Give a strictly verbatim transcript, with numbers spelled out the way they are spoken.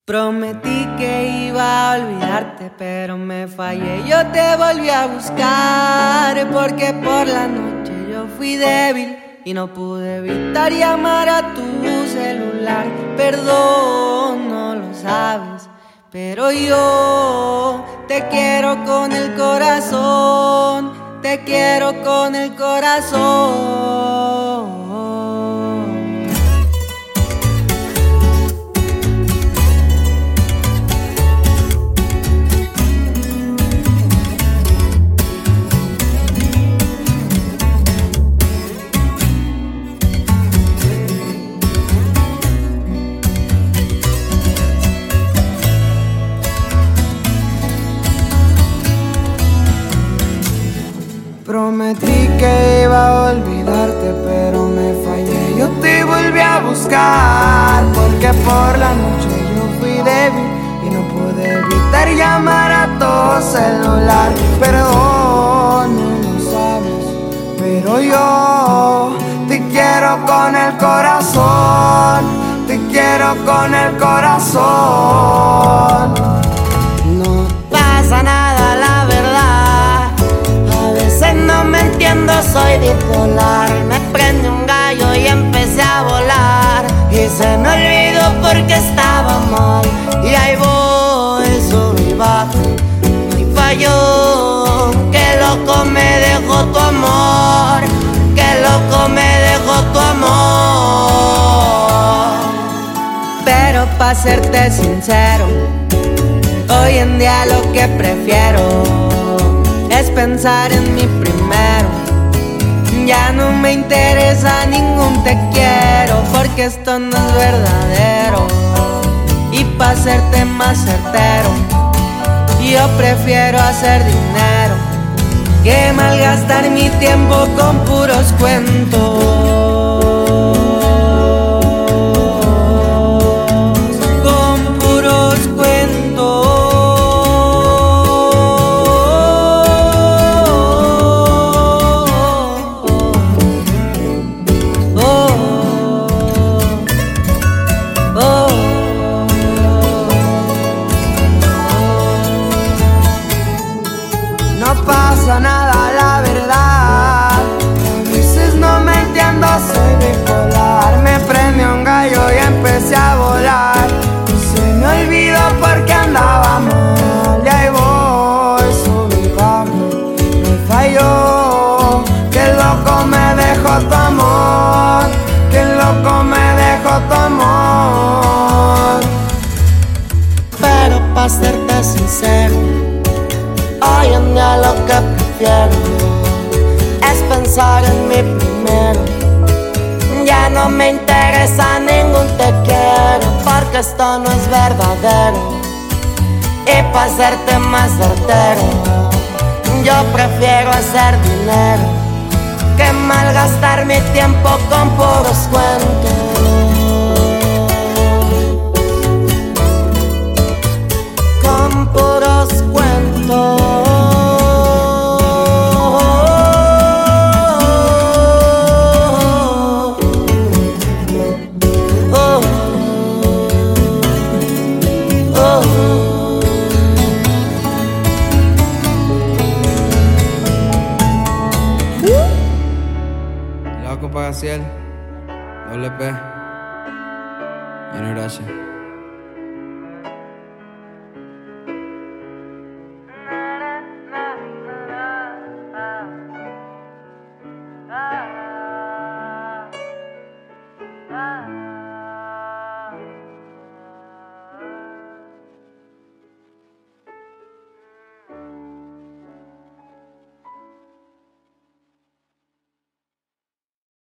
Prometí que iba a olvidarte, pero me fallé. Yo te volví a buscar porque por la noche yo fui débil y no pude evitar llamar a tu celular. Perdón, no lo sabes, pero yo te quiero con el corazón, te quiero con el corazón. Prometí que iba a olvidarte, pero me fallé. Yo te volví a buscar porque por la noche yo fui débil y no pude evitar llamar a tu celular. Perdón, no lo sabes, pero yo te quiero con el corazón, te quiero con el corazón. No pasa nada, la verdad. No me entiendo, soy bipolar. Me prende un gallo y empecé a volar. Y se me olvidó porque estaba mal. Y ahí voy, subí y bajo. Y falló. Qué loco me dejó tu amor. Qué loco me dejó tu amor. Pero para serte sincero, hoy en día lo que prefiero es pensar en mi primero. Ya no me interesa ningún te quiero, porque esto no es verdadero. Y para serte más certero, yo prefiero hacer dinero que malgastar mi tiempo con puros cuentos. No pasa nada, la verdad. A veces no me entiendo, soy bipolar. Me prende un gallo y empecé a volar. Y se me olvidó porque andaba mal. Y ahí voy, subí, bajo. Me falló. Qué loco me dejó tu amor. Qué loco me dejó tu amor. Pero para serte sincero, hoy en día lo que prefiero es pensar en mi primero. Ya no me interesa ningún te quiero, porque esto no es verdadero. Y para serte más certero, yo prefiero hacer dinero que malgastar mi tiempo con puros cuentos. Con puros cuentos. Loco Pagaciel, doble P, Junior H. Ah, ah, ah.